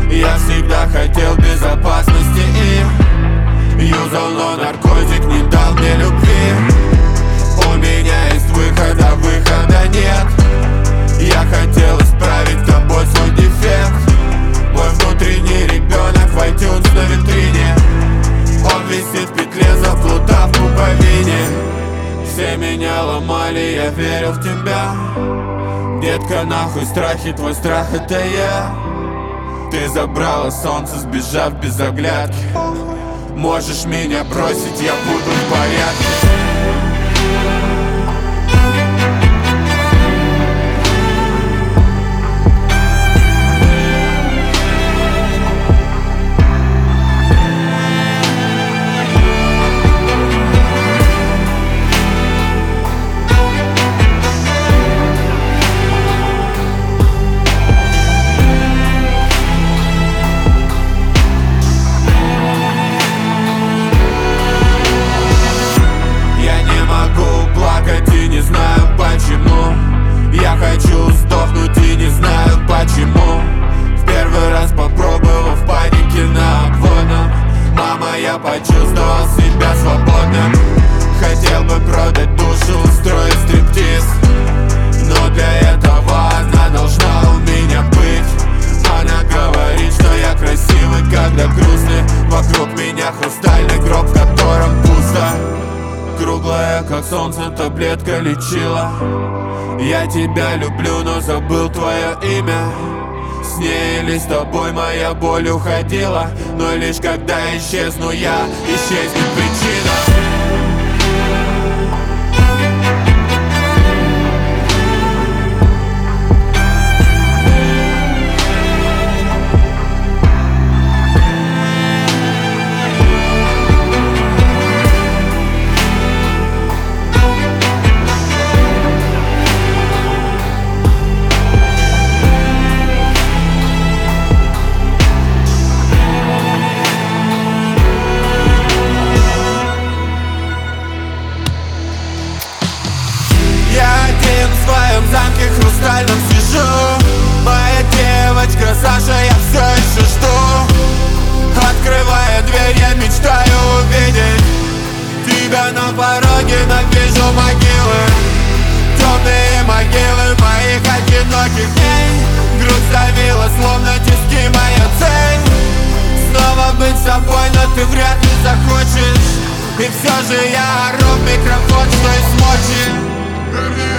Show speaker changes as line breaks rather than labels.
Я всегда хотел безопасности и юзал, но наркотик не дал мне любви. У меня есть выход, а выхода нет. Я хотел исправить тобой свой дефект. Мой внутренний ребенок в iTunes на витрине. Он висит в петле, заплутав в пуповине. Все меня ломали, я верил в тебя. Детка, нахуй страхи, твой страх это я. Ты забрала солнце, сбежав без оглядки. Можешь меня бросить, я буду в порядке. И не знаю почему. Я хочу сдохнуть и не знаю почему. В первый раз попробовал в панике на обводном. Мама, я почувствовал себя свободным. Хотел бы продать душу, устроить стриптиз. Но для этого она должна у меня быть. Она говорит, что я красивый, когда грустный. Вокруг меня хрустальный гроб, в котором пусто. Круглая, как солнце, таблетка лечила. Я тебя люблю, но забыл твое имя. С ней или с тобой моя боль уходила. Но лишь когда исчезну я, исчезнет причина. В своем замке хрустальном сижу. Моя девочка Саша, я все еще жду. Открывая дверь, я мечтаю увидеть тебя на пороге, но вижу могилы. Темные могилы моих одиноких дней. Грудь давила, словно тиски, моя цель снова быть собой, но ты вряд ли захочешь. И все же я ору в микрофон, что и смочи.